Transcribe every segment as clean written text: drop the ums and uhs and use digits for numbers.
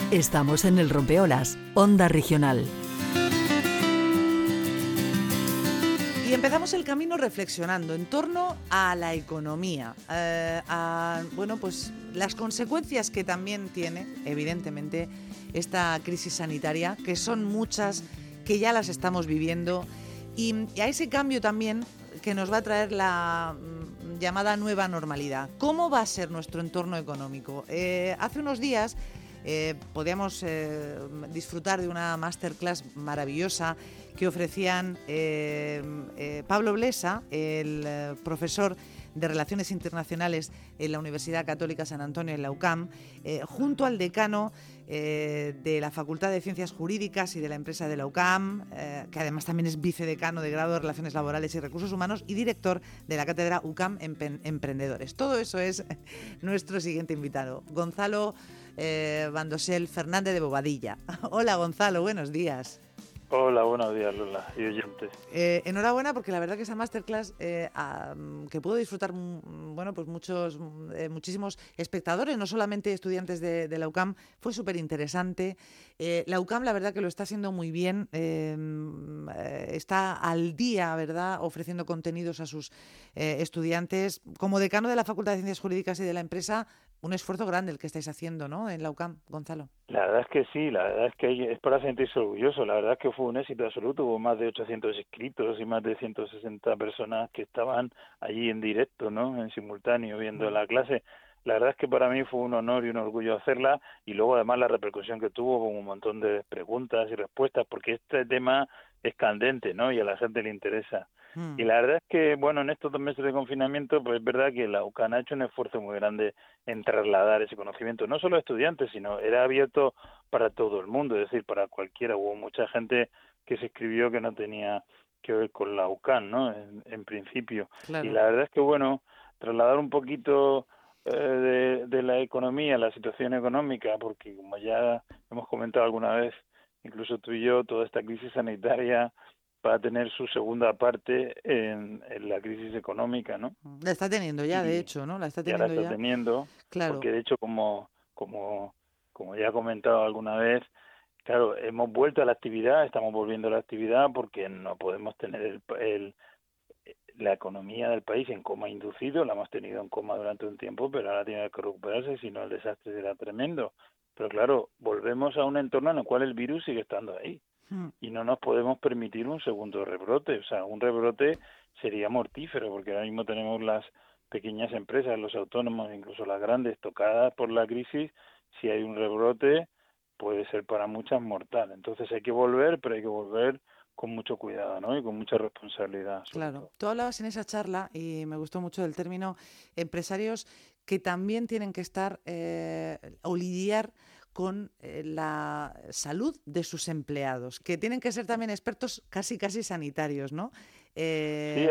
Estamos en el Rompeolas, Onda Regional. Y empezamos el camino reflexionando en torno a la economía, pues las consecuencias que también tiene, evidentemente, esta crisis sanitaria, que son muchas, que ya las estamos viviendo, y a ese cambio también que nos va a traer la llamada nueva normalidad. ¿Cómo va a ser nuestro entorno económico? Hace unos días podíamos disfrutar de una masterclass maravillosa que ofrecían Pablo Blesa, el profesor de Relaciones Internacionales en la Universidad Católica San Antonio, en la UCAM, junto al decano de la Facultad de Ciencias Jurídicas y de la Empresa de la UCAM, que además también es vicedecano de grado de Relaciones Laborales y Recursos Humanos y director de la Cátedra UCAM Emprendedores. Todo eso es nuestro siguiente invitado, Gonzalo Vandosel Fernández de Bobadilla. Hola Gonzalo, buenos días. Hola, buenos días Lola y oyentes. Enhorabuena porque la verdad que esa masterclass que pudo disfrutar pues muchísimos espectadores, no solamente estudiantes de la UCAM, fue súper interesante. La UCAM la verdad que lo está haciendo muy bien, está al día, ¿verdad?, ofreciendo contenidos a sus estudiantes. Como decano de la Facultad de Ciencias Jurídicas y de la Empresa, un esfuerzo grande el que estáis haciendo, ¿no?, en la UCAM, Gonzalo. La verdad es que sí, la verdad es que es para sentirse orgulloso. La verdad es que fue un éxito absoluto. Hubo más de 800 inscritos y más de 160 personas que estaban allí en directo, ¿no?, en simultáneo, viendo la clase. La verdad es que para mí fue un honor y un orgullo hacerla, y luego además la repercusión que tuvo con un montón de preguntas y respuestas, porque este tema es candente, ¿no?, y a la gente le interesa. Y la verdad es que, bueno, en estos 2 meses de confinamiento, pues es verdad que la UCAM ha hecho un esfuerzo muy grande en trasladar ese conocimiento, no solo a estudiantes, sino era abierto para todo el mundo, es decir, para cualquiera. Hubo mucha gente que se escribió que no tenía que ver con la UCAM, ¿no?, en principio. Claro. Y la verdad es que, bueno, trasladar un poquito de la economía, la situación económica, porque como ya hemos comentado alguna vez, incluso tú y yo, toda esta crisis sanitaria va a tener su segunda parte en la crisis económica, ¿no? La está teniendo ya, de hecho, ¿no? La está teniendo ya. La está teniendo, claro. Porque de hecho, como ya he comentado alguna vez, claro, hemos vuelto a la actividad, estamos volviendo a la actividad porque no podemos tener la economía del país en coma inducido. La hemos tenido en coma durante un tiempo, pero ahora tiene que recuperarse, si no el desastre será tremendo. Pero claro, volvemos a un entorno en el cual el virus sigue estando ahí. Y no nos podemos permitir un segundo rebrote. O sea, un rebrote sería mortífero, porque ahora mismo tenemos las pequeñas empresas, los autónomos, incluso las grandes, tocadas por la crisis. Si hay un rebrote, puede ser para muchas mortal. Entonces hay que volver, pero hay que volver con mucho cuidado, ¿no?, y con mucha responsabilidad. Claro. Todo. Tú hablabas en esa charla, y me gustó mucho el término, empresarios que también tienen que estar o lidiar con la salud de sus empleados, que tienen que ser también expertos casi sanitarios, ¿no? Sí,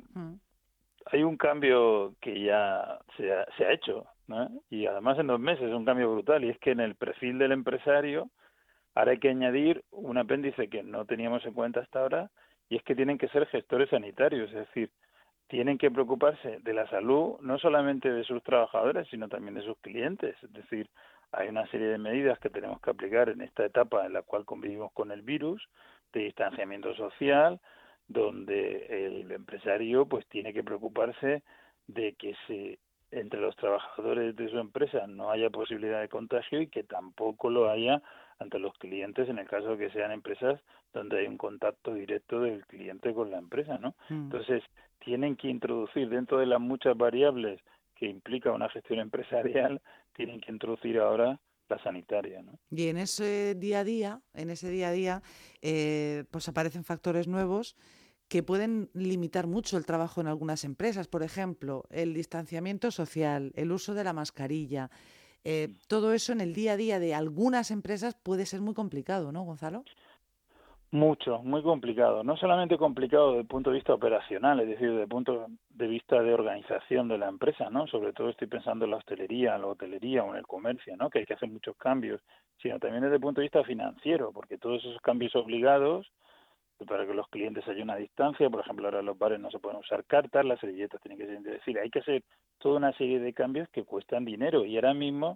hay un cambio que ya se ha hecho, ¿no?, y además en 2 meses, un cambio brutal, y es que en el perfil del empresario ahora hay que añadir un apéndice que no teníamos en cuenta hasta ahora, y es que tienen que ser gestores sanitarios, es decir, tienen que preocuparse de la salud no solamente de sus trabajadores, sino también de sus clientes. Es decir, hay una serie de medidas que tenemos que aplicar en esta etapa en la cual convivimos con el virus, de distanciamiento social, donde el empresario pues tiene que preocuparse de que entre los trabajadores de su empresa no haya posibilidad de contagio, y que tampoco lo haya ante los clientes, en el caso de que sean empresas donde hay un contacto directo del cliente con la empresa, ¿no? Entonces, tienen que introducir, dentro de las muchas variables que implica una gestión empresarial, tienen que introducir ahora la sanitaria, ¿no? Y en ese día a día, pues aparecen factores nuevos que pueden limitar mucho el trabajo en algunas empresas. Por ejemplo, el distanciamiento social, el uso de la mascarilla. Todo eso en el día a día de algunas empresas puede ser muy complicado, ¿no, Gonzalo? Mucho, muy complicado. No solamente complicado desde el punto de vista operacional, es decir, desde el punto de vista de organización de la empresa, ¿no? Sobre todo estoy pensando en la hostelería, o en el comercio, ¿no?, que hay que hacer muchos cambios, sino también desde el punto de vista financiero, porque todos esos cambios obligados para que los clientes haya una distancia. Por ejemplo, ahora en los bares no se pueden usar cartas, las servilletas tienen que ser, es decir, hay que hacer toda una serie de cambios que cuestan dinero, y ahora mismo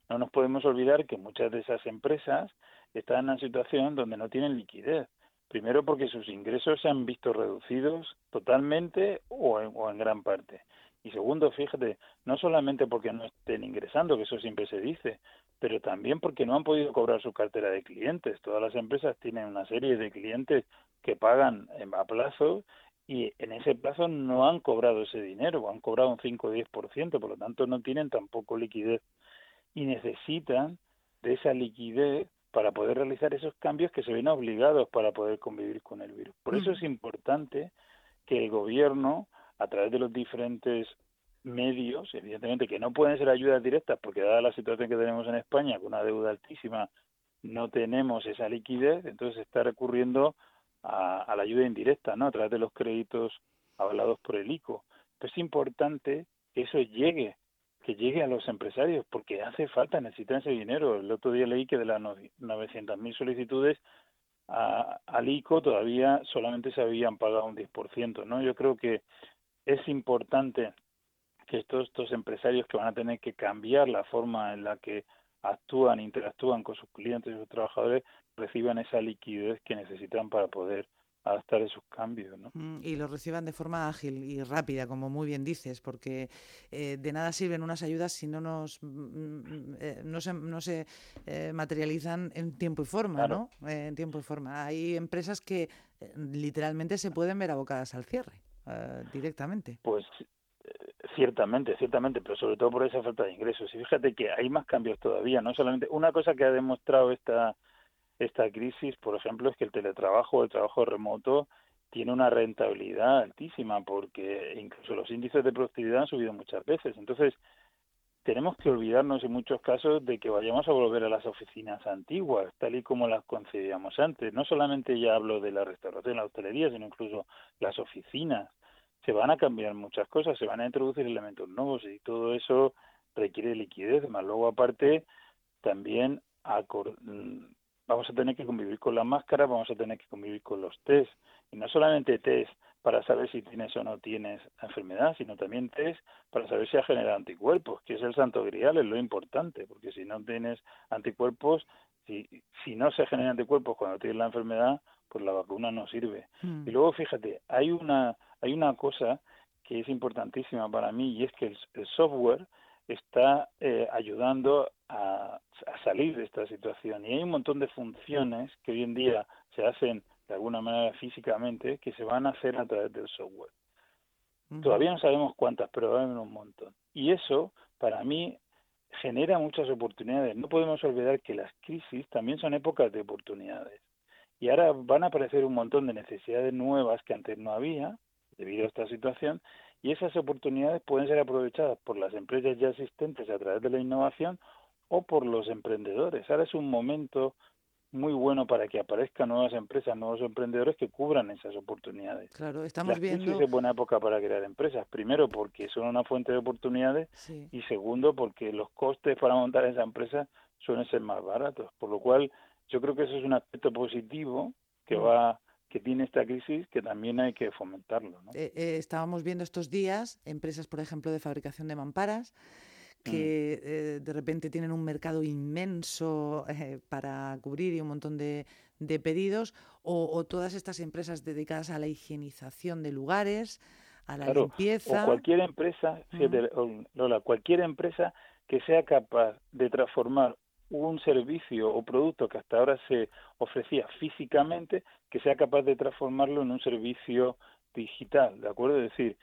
no nos podemos olvidar que muchas de esas empresas están en una situación donde no tienen liquidez. Primero porque sus ingresos se han visto reducidos totalmente o en gran parte. Y segundo, fíjate, no solamente porque no estén ingresando, que eso siempre se dice, pero también porque no han podido cobrar su cartera de clientes. Todas las empresas tienen una serie de clientes que pagan a plazo y en ese plazo no han cobrado ese dinero, han cobrado un 5 o 10%, por lo tanto no tienen tampoco liquidez y necesitan de esa liquidez para poder realizar esos cambios que se ven obligados para poder convivir con el virus. Por eso es importante que el gobierno, a través de los diferentes medios, evidentemente que no pueden ser ayudas directas, porque dada la situación que tenemos en España, con una deuda altísima, no tenemos esa liquidez, entonces se está recurriendo a la ayuda indirecta, ¿no? A través de los créditos avalados por el ICO. Pero es importante que eso llegue, que llegue a los empresarios, porque hace falta, necesitan ese dinero. El otro día leí que de las 900.000 solicitudes al ICO todavía solamente se habían pagado un 10%, ¿no? Yo creo que es importante que estos empresarios que van a tener que cambiar la forma en la que actúan, interactúan con sus clientes y sus trabajadores, reciban esa liquidez que necesitan para poder adaptar esos cambios, ¿no? Y lo reciban de forma ágil y rápida, como muy bien dices, porque de nada sirven unas ayudas si no se materializan en tiempo y forma, Claro. ¿no? En tiempo y forma. Hay empresas que literalmente se pueden ver abocadas al cierre directamente. Pues ciertamente, pero sobre todo por esa falta de ingresos. Y fíjate que hay más cambios todavía, no solamente una cosa que ha demostrado esta crisis, por ejemplo, es que el teletrabajo, el trabajo remoto, tiene una rentabilidad altísima porque incluso los índices de productividad han subido muchas veces. Entonces, tenemos que olvidarnos en muchos casos de que vayamos a volver a las oficinas antiguas, tal y como las concebíamos antes. No solamente ya hablo de la restauración, la hostelería, sino incluso las oficinas. Se van a cambiar muchas cosas, se van a introducir elementos nuevos y todo eso requiere liquidez. Más luego, aparte, también vamos a tener que convivir con la máscara, vamos a tener que convivir con los test. Y no solamente test para saber si tienes o no tienes la enfermedad, sino también test para saber si ha generado anticuerpos, que es el santo grial, es lo importante, porque si no tienes anticuerpos, si no se generan anticuerpos cuando tienes la enfermedad, pues la vacuna no sirve. Y luego, fíjate, hay una cosa que es importantísima para mí y es que el software está ayudando a salir de esta situación. Y hay un montón de funciones que hoy en día se hacen de alguna manera físicamente que se van a hacer a través del software. Todavía no sabemos cuántas, pero va a haber un montón. Y eso, para mí, genera muchas oportunidades. No podemos olvidar que las crisis también son épocas de oportunidades. Y ahora van a aparecer un montón de necesidades nuevas que antes no había, debido a esta situación, y esas oportunidades pueden ser aprovechadas por las empresas ya existentes a través de la innovación o por los emprendedores. Ahora es un momento muy bueno para que aparezcan nuevas empresas, nuevos emprendedores que cubran esas oportunidades. Claro, estamos Las crisis viendo... es buena época para crear empresas. Primero, porque son una fuente de oportunidades Sí. y segundo, porque los costes para montar esa empresa suelen ser más baratos. Por lo cual, yo creo que eso es un aspecto positivo que tiene esta crisis que también hay que fomentarlo, ¿no? Estábamos viendo estos días empresas, por ejemplo, de fabricación de mamparas que de repente tienen un mercado inmenso para cubrir y un montón de pedidos, o todas estas empresas dedicadas a la higienización de lugares, a la Claro, o limpieza. cualquier empresa, fíjate, Lola, cualquier empresa que sea capaz de transformar un servicio o producto que hasta ahora se ofrecía físicamente, que sea capaz de transformarlo en un servicio digital, ¿de acuerdo? Es decir,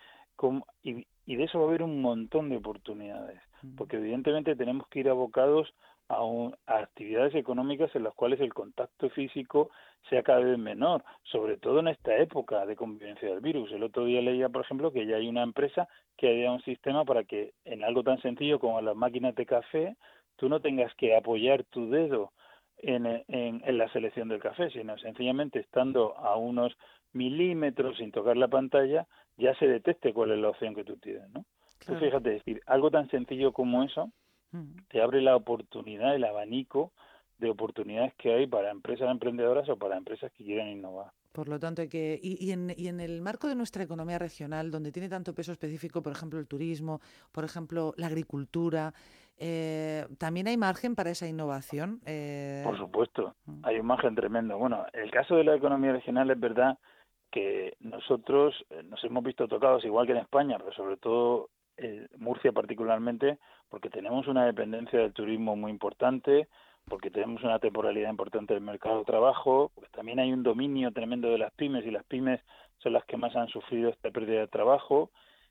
y de eso va a haber un montón de oportunidades, porque evidentemente tenemos que ir abocados a actividades económicas en las cuales el contacto físico sea cada vez menor, sobre todo en esta época de convivencia del virus. El otro día leía, por ejemplo, que ya hay una empresa que había un sistema para que en algo tan sencillo como las máquinas de café, tú no tengas que apoyar tu dedo en la selección del café, sino sencillamente estando a unos milímetros sin tocar la pantalla, ya se detecte cuál es la opción que tú tienes, ¿no? Tú Claro. fíjate, es decir, algo tan sencillo como eso te abre la oportunidad, el abanico de oportunidades que hay para empresas emprendedoras o para empresas que quieren innovar. Por lo tanto, en el marco de nuestra economía regional, donde tiene tanto peso específico, por ejemplo, el turismo, por ejemplo, la agricultura, ¿también hay margen para esa innovación? Por supuesto, hay un margen tremendo. Bueno, el caso de la economía regional es verdad que nosotros nos hemos visto tocados, igual que en España, pero sobre todo Murcia particularmente, porque tenemos una dependencia del turismo muy importante, porque tenemos una temporalidad importante del mercado de trabajo, porque también hay un dominio tremendo de las pymes, y las pymes son las que más han sufrido esta pérdida de trabajo,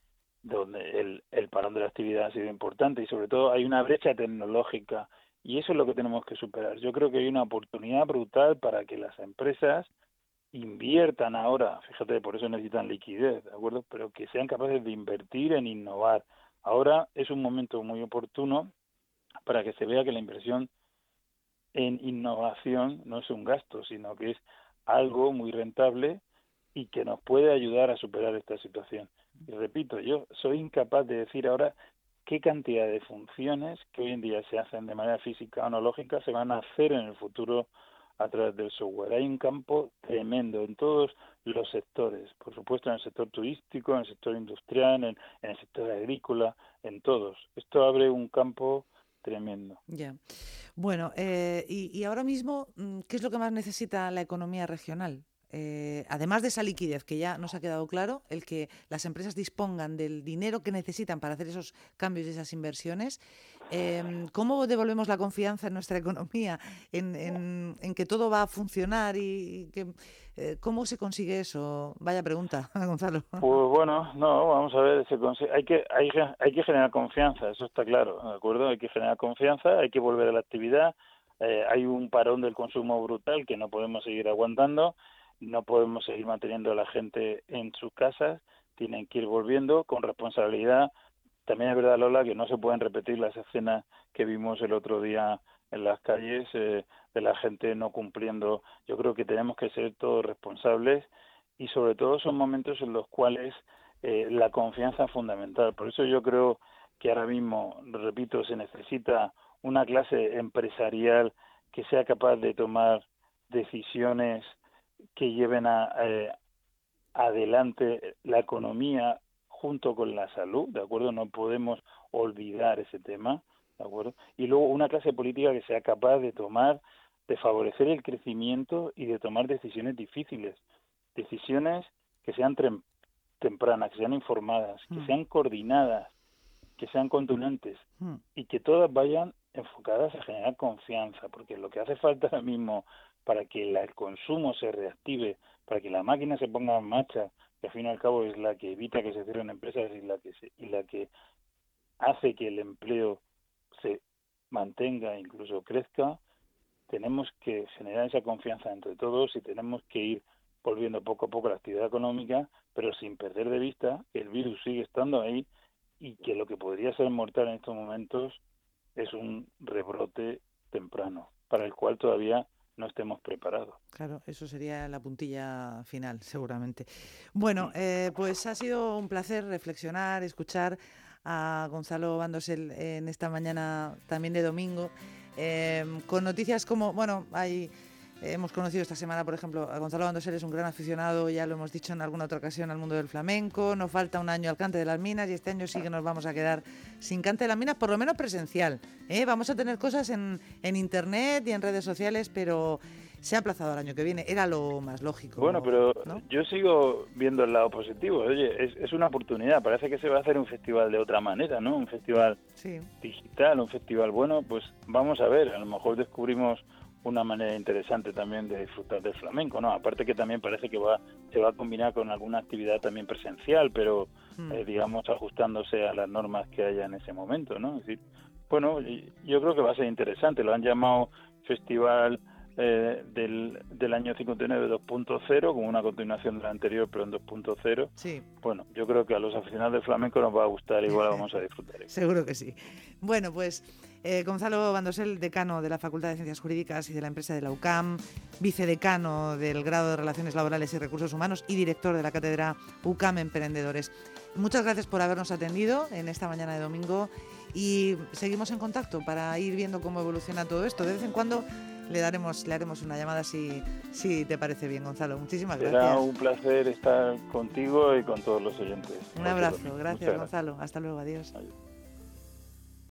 donde el parón de la actividad ha sido importante, y sobre todo hay una brecha tecnológica, y eso es lo que tenemos que superar. Yo creo que hay una oportunidad brutal para que las empresas inviertan ahora, fíjate, por eso necesitan liquidez, ¿de acuerdo? Pero que sean capaces de invertir en innovar. Ahora es un momento muy oportuno para que se vea que la inversión en innovación no es un gasto, sino que es algo muy rentable y que nos puede ayudar a superar esta situación. Y repito, yo soy incapaz de decir ahora qué cantidad de funciones que hoy en día se hacen de manera física o analógica se van a hacer en el futuro a través del software. Hay un campo tremendo en todos los sectores, por supuesto en el sector turístico, en el sector industrial, en el sector agrícola, en todos. Esto abre un campo tremendo. Ya. Bueno, y ahora mismo, ¿qué es lo que más necesita la economía regional? Además de esa liquidez, que ya nos ha quedado claro, el que las empresas dispongan del dinero que necesitan para hacer esos cambios y esas inversiones, ¿cómo devolvemos la confianza en nuestra economía, en que todo va a funcionar y que, cómo se consigue eso? Vaya pregunta, Gonzalo. Pues bueno, no, vamos a ver, hay que generar confianza, eso está claro, ¿de acuerdo? Hay que generar confianza, hay que volver a la actividad, hay un parón del consumo brutal que no podemos seguir aguantando, no podemos seguir manteniendo a la gente en sus casas, tienen que ir volviendo con responsabilidad. También es verdad, Lola, que no se pueden repetir las escenas que vimos el otro día en las calles de la gente no cumpliendo. Yo creo que tenemos que ser todos responsables y sobre todo son momentos en los cuales la confianza es fundamental. Por eso yo creo que ahora mismo, repito, se necesita una clase empresarial que sea capaz de tomar decisiones que lleven adelante la economía junto con la salud, ¿de acuerdo? No podemos olvidar ese tema, ¿de acuerdo? Y luego una clase política que sea capaz de favorecer el crecimiento y de tomar decisiones difíciles, decisiones que sean tempranas, que sean informadas, que sean coordinadas, que sean contundentes y que todas vayan enfocadas a generar confianza, porque lo que hace falta ahora mismo para que el consumo se reactive, para que la máquina se ponga en marcha, que al fin y al cabo es la que evita que se cierren empresas y la que hace que el empleo se mantenga e incluso crezca, tenemos que generar esa confianza entre todos y tenemos que ir volviendo poco a poco a la actividad económica, pero sin perder de vista que el virus sigue estando ahí y que lo que podría ser mortal en estos momentos es un rebrote temprano, para el cual todavía no estemos preparados. Claro, eso sería la puntilla final, seguramente. Bueno, pues ha sido un placer reflexionar, escuchar a Gonzalo Bandosel en esta mañana también de domingo, con noticias como, bueno, hemos conocido esta semana, por ejemplo, a Gonzalo Bandosel es un gran aficionado, ya lo hemos dicho en alguna otra ocasión, al mundo del flamenco. Nos falta un año al Cante de las Minas y este año sí que nos vamos a quedar sin Cante de las Minas, por lo menos presencial. Vamos a tener cosas en internet y en redes sociales, pero se ha aplazado al año que viene. Era lo más lógico. Bueno, pero ¿no? Yo sigo viendo el lado positivo. Oye, es una oportunidad. Parece que se va a hacer un festival de otra manera, ¿no? Un festival digital, un festival bueno. Pues vamos a ver, a lo mejor descubrimos una manera interesante también de disfrutar del flamenco, ¿no? Aparte que también parece que se va a combinar con alguna actividad también presencial, pero digamos ajustándose a las normas que haya en ese momento, ¿no? Es decir, bueno, yo creo que va a ser interesante. Lo han llamado Festival del año 59 2.0, como una continuación del anterior, pero en 2.0. Sí. Bueno, yo creo que a los aficionados del flamenco nos va a gustar, igual la vamos a disfrutar. Seguro que sí. Bueno, pues Gonzalo Bandosel, decano de la Facultad de Ciencias Jurídicas y de la Empresa de la UCAM, vicedecano del Grado de Relaciones Laborales y Recursos Humanos y director de la Cátedra UCAM Emprendedores. Muchas gracias por habernos atendido en esta mañana de domingo y seguimos en contacto para ir viendo cómo evoluciona todo esto. De vez en cuando le haremos una llamada si te parece bien, Gonzalo. Muchísimas gracias. Será un placer estar contigo y con todos los oyentes. Un abrazo, gracias Gonzalo. Hasta luego, adiós. Adiós.